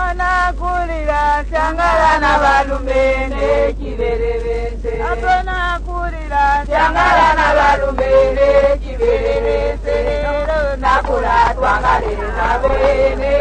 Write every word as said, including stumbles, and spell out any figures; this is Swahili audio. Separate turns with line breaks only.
Apona kulira shangala na balumbene kibererese. Apona kulira shangala na balumbene kibererese. Nakula twangale na bene